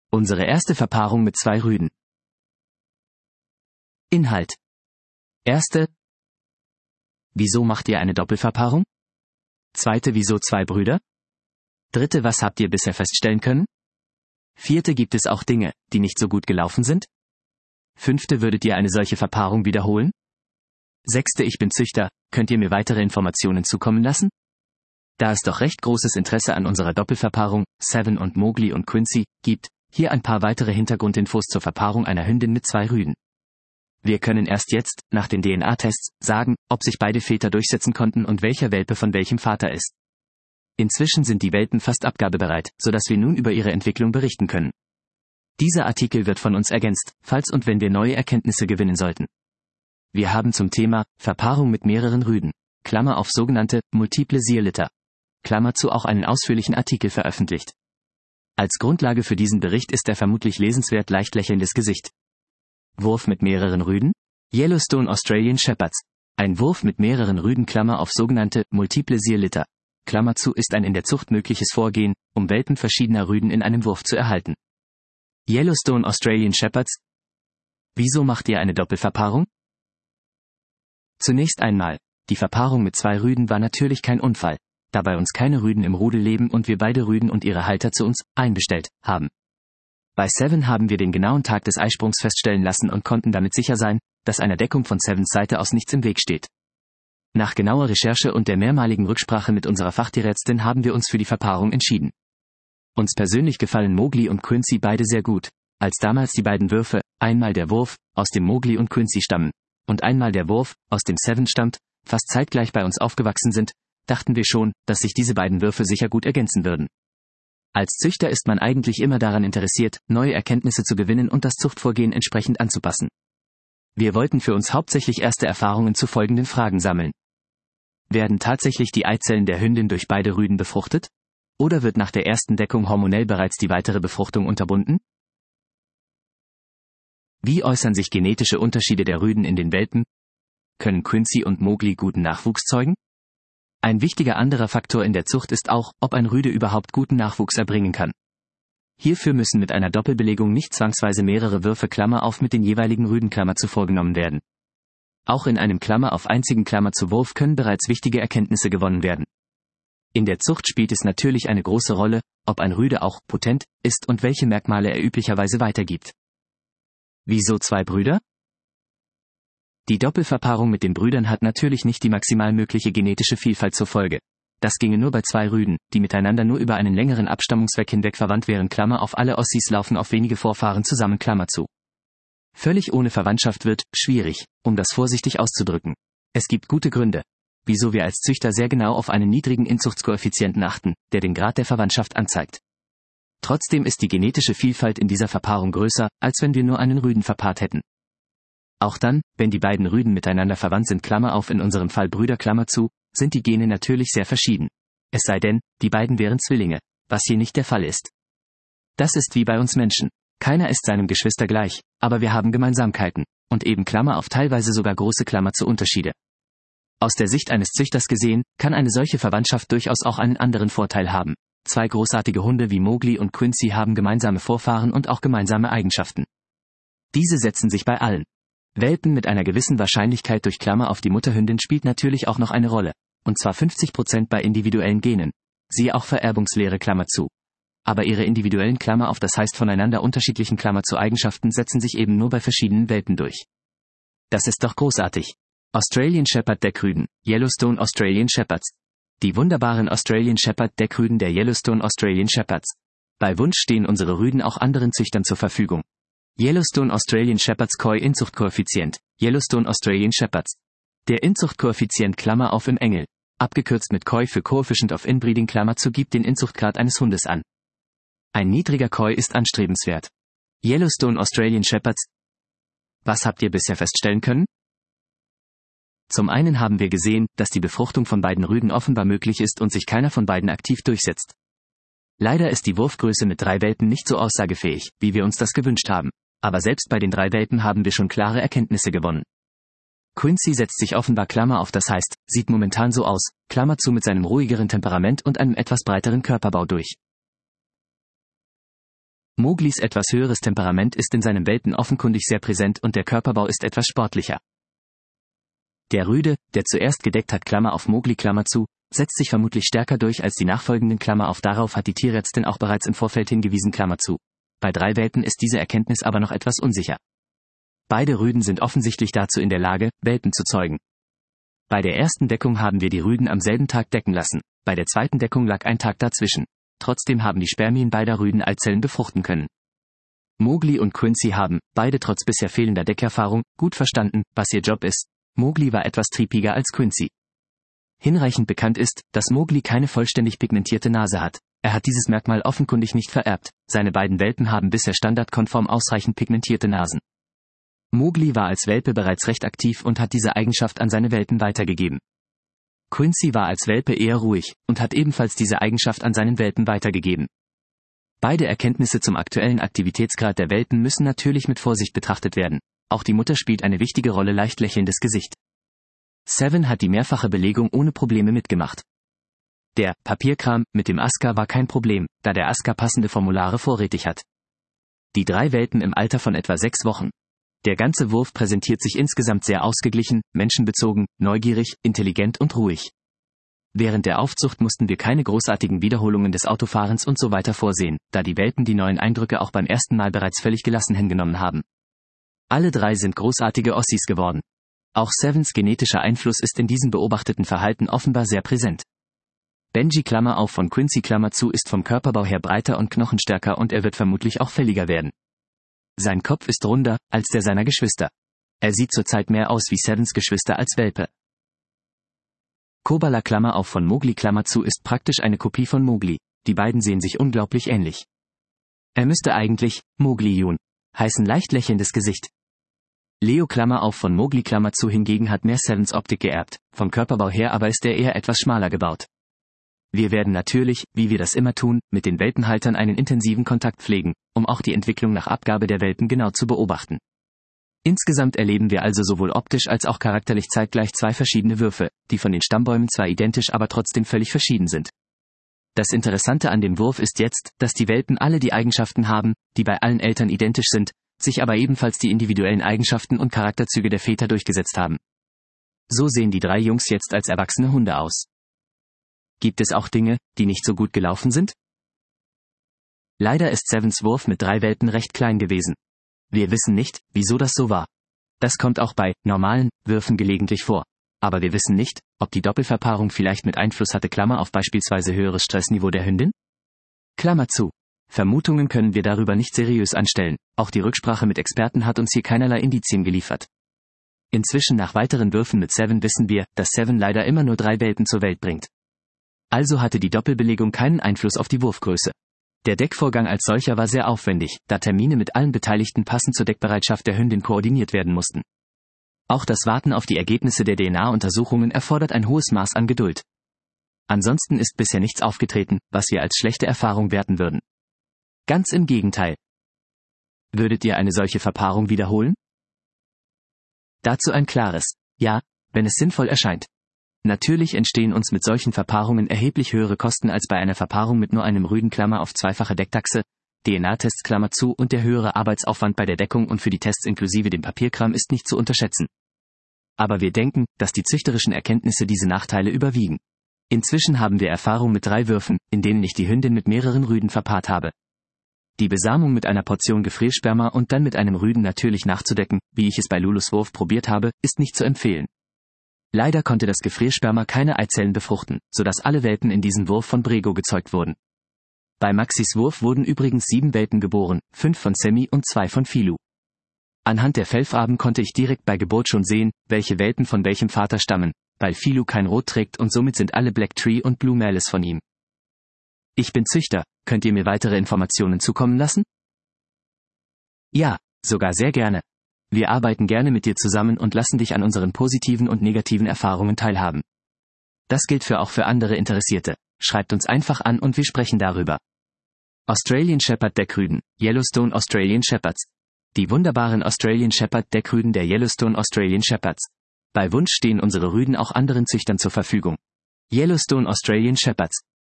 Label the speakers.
Speaker 1: Unsere erste Verpaarung mit 2 Rüden. Inhalt. Erste. Wieso macht ihr eine Doppelverpaarung? Zweite, wieso 2 Brüder? Dritte, was habt ihr bisher feststellen können? Vierte, gibt es auch Dinge, die nicht so gut gelaufen sind? Fünfte, würdet ihr eine solche Verpaarung wiederholen? Sechste, ich bin Züchter, könnt ihr mir weitere Informationen zukommen lassen? Da es doch recht großes Interesse an unserer Doppelverpaarung, Seven und Mowgli und Quincy, gibt, hier ein paar weitere Hintergrundinfos zur Verpaarung einer Hündin mit 2 Rüden. Wir können erst jetzt, nach den DNA-Tests, sagen, ob sich beide Väter durchsetzen konnten und welcher Welpe von welchem Vater ist. Inzwischen sind die Welpen fast abgabebereit, sodass wir nun über ihre Entwicklung berichten können. Dieser Artikel wird von uns ergänzt, falls und wenn wir neue Erkenntnisse gewinnen sollten. Wir haben zum Thema Verpaarung mit mehreren Rüden, Klammer auf sogenannte multiple Zeolither, Klammer zu auch einen ausführlichen Artikel veröffentlicht. Als Grundlage für diesen Bericht ist der vermutlich lesenswert leicht lächelndes Gesicht. Wurf mit mehreren Rüden? Yellowstone Australian Shepherds. Ein Wurf mit mehreren Rüden, Klammer auf sogenannte multiple Zeolither, Klammer zu, ist ein in der Zucht mögliches Vorgehen, um Welpen verschiedener Rüden in einem Wurf zu erhalten. Yellowstone Australian Shepherds. Wieso macht ihr eine Doppelverpaarung? Zunächst einmal, die Verpaarung mit 2 Rüden war natürlich kein Unfall, da bei uns keine Rüden im Rudel leben und wir beide Rüden und ihre Halter zu uns einbestellt haben. Bei Seven haben wir den genauen Tag des Eisprungs feststellen lassen und konnten damit sicher sein, dass einer Deckung von Sevens Seite aus nichts im Weg steht. Nach genauer Recherche und der mehrmaligen Rücksprache mit unserer Fachtierärztin haben wir uns für die Verpaarung entschieden. Uns persönlich gefallen Mowgli und Quincy beide sehr gut, als damals die beiden Würfe, einmal der Wurf, aus dem Mowgli und Quincy stammen, und einmal der Wurf, aus dem Seven stammt, fast zeitgleich bei uns aufgewachsen sind, dachten wir schon, dass sich diese beiden Würfe sicher gut ergänzen würden. Als Züchter ist man eigentlich immer daran interessiert, neue Erkenntnisse zu gewinnen und das Zuchtvorgehen entsprechend anzupassen. Wir wollten für uns hauptsächlich erste Erfahrungen zu folgenden Fragen sammeln. Werden tatsächlich die Eizellen der Hündin durch beide Rüden befruchtet? Oder wird nach der ersten Deckung hormonell bereits die weitere Befruchtung unterbunden? Wie äußern sich genetische Unterschiede der Rüden in den Welpen? Können Quincy und Mowgli guten Nachwuchs zeugen? Ein wichtiger anderer Faktor in der Zucht ist auch, ob ein Rüde überhaupt guten Nachwuchs erbringen kann. Hierfür müssen mit einer Doppelbelegung nicht zwangsweise mehrere Würfe, Klammer auf, mit den jeweiligen Rüden, Klammer zu, vorgenommen werden. Auch in einem Klammer auf einzigen, Klammer zu, Wurf können bereits wichtige Erkenntnisse gewonnen werden. In der Zucht spielt es natürlich eine große Rolle, ob ein Rüde auch potent ist und welche Merkmale er üblicherweise weitergibt. Wieso 2 Brüder? Die Doppelverpaarung mit den Brüdern hat natürlich nicht die maximal mögliche genetische Vielfalt zur Folge. Das ginge nur bei 2 Rüden, die miteinander nur über einen längeren Abstammungsweg hinweg verwandt wären, Klammer auf, alle Ossis laufen auf wenige Vorfahren zusammen, Klammer zu. Völlig ohne Verwandtschaft wird schwierig, um das vorsichtig auszudrücken. Es gibt gute Gründe, wieso wir als Züchter sehr genau auf einen niedrigen Inzuchtskoeffizienten achten, der den Grad der Verwandtschaft anzeigt. Trotzdem ist die genetische Vielfalt in dieser Verpaarung größer, als wenn wir nur einen Rüden verpaart hätten. Auch dann, wenn die beiden Rüden miteinander verwandt sind, Klammer auf, in unserem Fall Brüder, Klammer zu, sind die Gene natürlich sehr verschieden. Es sei denn, die beiden wären Zwillinge, was hier nicht der Fall ist. Das ist wie bei uns Menschen. Keiner ist seinem Geschwister gleich, aber wir haben Gemeinsamkeiten, und eben, Klammer auf, teilweise sogar große, Klammer zu, Unterschiede. Aus der Sicht eines Züchters gesehen, kann eine solche Verwandtschaft durchaus auch einen anderen Vorteil haben. 2 großartige Hunde wie Mowgli und Quincy haben gemeinsame Vorfahren und auch gemeinsame Eigenschaften. Diese setzen sich bei allen Welpen mit einer gewissen Wahrscheinlichkeit durch, Klammer auf, die Mutterhündin spielt natürlich auch noch eine Rolle, und zwar 50% bei individuellen Genen, siehe auch Vererbungslehre, Klammer zu. Aber ihre individuellen, Klammer auf, das heißt voneinander unterschiedlichen, Klammer zu, Eigenschaften setzen sich eben nur bei verschiedenen Welpen durch. Das ist doch großartig. Australian Shepherd Deckrüden, Yellowstone Australian Shepherds. Die wunderbaren Australian Shepherd Deckrüden der Yellowstone Australian Shepherds. Bei Wunsch stehen unsere Rüden auch anderen Züchtern zur Verfügung. Yellowstone Australian Shepherds Koi Inzuchtkoeffizient, Yellowstone Australian Shepherds. Der Inzuchtkoeffizient, Klammer auf, im Engel, abgekürzt mit Koi für Coefficient of Inbreeding, Klammer zu, gibt den Inzuchtgrad eines Hundes an. Ein niedriger Koi ist anstrebenswert. Yellowstone Australian Shepherds. Was habt ihr bisher feststellen können? Zum einen haben wir gesehen, dass die Befruchtung von beiden Rüden offenbar möglich ist und sich keiner von beiden aktiv durchsetzt. Leider ist die Wurfgröße mit 3 Welpen nicht so aussagefähig, wie wir uns das gewünscht haben. Aber selbst bei den 3 Welpen haben wir schon klare Erkenntnisse gewonnen. Quincy setzt sich offenbar, Klammer auf, das heißt, sieht momentan so aus, Klammer zu, mit seinem ruhigeren Temperament und einem etwas breiteren Körperbau durch. Mowglis etwas höheres Temperament ist in seinem Welpen offenkundig sehr präsent und der Körperbau ist etwas sportlicher. Der Rüde, der zuerst gedeckt hat, Klammer auf Mowgli, Klammer zu, setzt sich vermutlich stärker durch als die nachfolgenden, Klammer auf, darauf hat die Tierärztin auch bereits im Vorfeld hingewiesen, Klammer zu. Bei 3 Welpen ist diese Erkenntnis aber noch etwas unsicher. Beide Rüden sind offensichtlich dazu in der Lage, Welpen zu zeugen. Bei der ersten Deckung haben wir die Rüden am selben Tag decken lassen, bei der zweiten Deckung lag ein Tag dazwischen. Trotzdem haben die Spermien beider Rüden Eizellen befruchten können. Mowgli und Quincy haben, beide trotz bisher fehlender Deckerfahrung, gut verstanden, was ihr Job ist. Mowgli war etwas triebiger als Quincy. Hinreichend bekannt ist, dass Mowgli keine vollständig pigmentierte Nase hat. Er hat dieses Merkmal offenkundig nicht vererbt. Seine beiden Welpen haben bisher standardkonform ausreichend pigmentierte Nasen. Mowgli war als Welpe bereits recht aktiv und hat diese Eigenschaft an seine Welpen weitergegeben. Quincy war als Welpe eher ruhig und hat ebenfalls diese Eigenschaft an seinen Welpen weitergegeben. Beide Erkenntnisse zum aktuellen Aktivitätsgrad der Welpen müssen natürlich mit Vorsicht betrachtet werden. Auch die Mutter spielt eine wichtige Rolle, leicht lächelndes Gesicht. Seven hat die mehrfache Belegung ohne Probleme mitgemacht. Der Papierkram mit dem Aska war kein Problem, da der Aska passende Formulare vorrätig hat. Die 3 Welpen im Alter von etwa 6 Wochen. Der ganze Wurf präsentiert sich insgesamt sehr ausgeglichen, menschenbezogen, neugierig, intelligent und ruhig. Während der Aufzucht mussten wir keine großartigen Wiederholungen des Autofahrens und so weiter vorsehen, da die Welpen die neuen Eindrücke auch beim ersten Mal bereits völlig gelassen hingenommen haben. Alle 3 sind großartige Ossis geworden. Auch Sevens genetischer Einfluss ist in diesem beobachteten Verhalten offenbar sehr präsent. Benji, Klammer auf, von Quincy, Klammer zu, ist vom Körperbau her breiter und knochenstärker und er wird vermutlich auch fälliger werden. Sein Kopf ist runder als der seiner Geschwister. Er sieht zurzeit mehr aus wie Sevens Geschwister als Welpe. Kobala, Klammer auf, von Mowgli, Klammer zu, ist praktisch eine Kopie von Mowgli. Die beiden sehen sich unglaublich ähnlich. Er müsste eigentlich Mowgli-Jun heißen, leicht lächelndes Gesicht. Leo, Klammer auf, von Mowgli, Klammer zu, hingegen hat mehr Sevens Optik geerbt, vom Körperbau her aber ist er eher etwas schmaler gebaut. Wir werden natürlich, wie wir das immer tun, mit den Welpenhaltern einen intensiven Kontakt pflegen, um auch die Entwicklung nach Abgabe der Welpen genau zu beobachten. Insgesamt erleben wir also sowohl optisch als auch charakterlich zeitgleich 2 verschiedene Würfe, die von den Stammbäumen zwar identisch, aber trotzdem völlig verschieden sind. Das Interessante an dem Wurf ist jetzt, dass die Welpen alle die Eigenschaften haben, die bei allen Eltern identisch sind, sich aber ebenfalls die individuellen Eigenschaften und Charakterzüge der Väter durchgesetzt haben. So sehen die 3 Jungs jetzt als erwachsene Hunde aus. Gibt es auch Dinge, die nicht so gut gelaufen sind? Leider ist Sevens Wurf mit 3 Welpen recht klein gewesen. Wir wissen nicht, wieso das so war. Das kommt auch bei normalen Würfen gelegentlich vor. Aber wir wissen nicht, ob die Doppelverpaarung vielleicht mit Einfluss hatte, Klammer auf, beispielsweise höheres Stressniveau der Hündin? Klammer zu. Vermutungen können wir darüber nicht seriös anstellen, auch die Rücksprache mit Experten hat uns hier keinerlei Indizien geliefert. Inzwischen nach weiteren Würfen mit Seven wissen wir, dass Seven leider immer nur 3 Welpen zur Welt bringt. Also hatte die Doppelbelegung keinen Einfluss auf die Wurfgröße. Der Deckvorgang als solcher war sehr aufwendig, da Termine mit allen Beteiligten passend zur Deckbereitschaft der Hündin koordiniert werden mussten. Auch das Warten auf die Ergebnisse der DNA-Untersuchungen erfordert ein hohes Maß an Geduld. Ansonsten ist bisher nichts aufgetreten, was wir als schlechte Erfahrung werten würden. Ganz im Gegenteil. Würdet ihr eine solche Verpaarung wiederholen? Dazu ein klares Ja, wenn es sinnvoll erscheint. Natürlich entstehen uns mit solchen Verpaarungen erheblich höhere Kosten als bei einer Verpaarung mit nur einem Rüden, Klammer auf, zweifache Decktaxe, DNA-Tests, Klammer zu, und der höhere Arbeitsaufwand bei der Deckung und für die Tests inklusive dem Papierkram ist nicht zu unterschätzen. Aber wir denken, dass die züchterischen Erkenntnisse diese Nachteile überwiegen. Inzwischen haben wir Erfahrung mit 3 Würfen, in denen ich die Hündin mit mehreren Rüden verpaart habe. Die Besamung mit einer Portion Gefriersperma und dann mit einem Rüden natürlich nachzudecken, wie ich es bei Lulus Wurf probiert habe, ist nicht zu empfehlen. Leider konnte das Gefriersperma keine Eizellen befruchten, sodass alle Welpen in diesem Wurf von Brego gezeugt wurden. Bei Maxis Wurf wurden übrigens 7 Welpen geboren, 5 von Sammy und 2 von Filu. Anhand der Fellfarben konnte ich direkt bei Geburt schon sehen, welche Welpen von welchem Vater stammen, weil Filu kein Rot trägt und somit sind alle Black Tree und Blue Malice von ihm. Ich bin Züchter, könnt ihr mir weitere Informationen zukommen lassen? Ja, sogar sehr gerne. Wir arbeiten gerne mit dir zusammen und lassen dich an unseren positiven und negativen Erfahrungen teilhaben. Das gilt auch für andere Interessierte. Schreibt uns einfach an und wir sprechen darüber. Australian Shepherd Deckrüden, Yellowstone Australian Shepherds. Die wunderbaren Australian Shepherd Deckrüden der Yellowstone Australian Shepherds. Bei Wunsch stehen unsere Rüden auch anderen Züchtern zur Verfügung. Yellowstone Australian Shepherds.